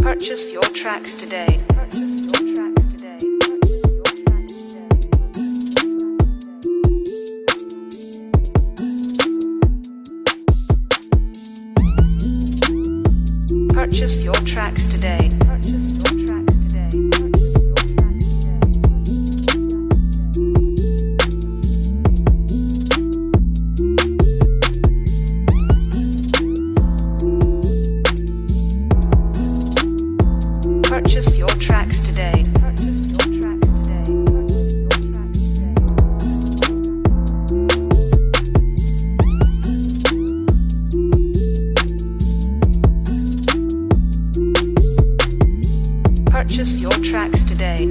Purchase your tracks today. Purchase your tracks today. Purchase your tracks today. Purchase your tracks today.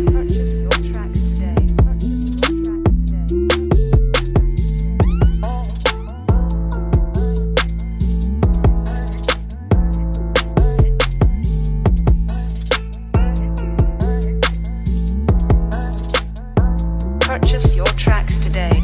Purchase your tracks today.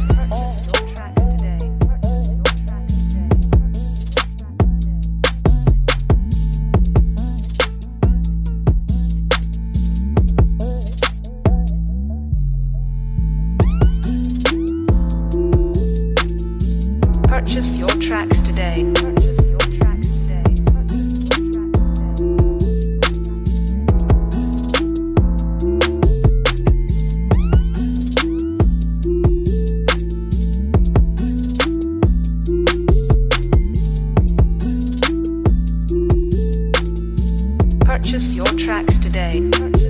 Purchase your tracks today. Purchase your tracks today.